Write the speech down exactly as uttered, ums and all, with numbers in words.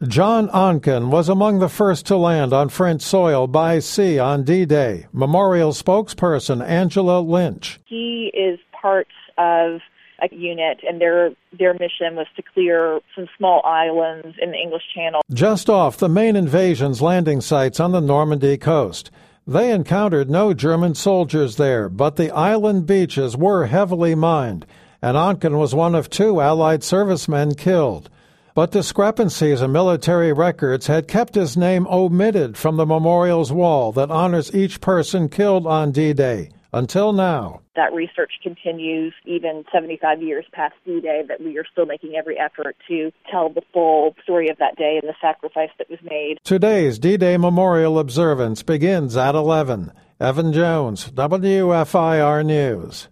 John Oncken was among the first to land on French soil by sea on D-Day. Memorial spokesperson Angela Lynch. He is part of a unit, and their their mission was to clear some small islands in the English Channel. Just off the main invasion's landing sites on the Normandy coast. They encountered no German soldiers there, but the island beaches were heavily mined, and Oncken was one of two Allied servicemen killed. But discrepancies in military records had kept his name omitted from the memorial's wall that honors each person killed on D-Day, until now. That research continues even seventy-five years past D-Day, that we are still making every effort to tell the full story of that day and the sacrifice that was made. Today's D-Day Memorial observance begins at eleven. Evan Jones, W F I R News.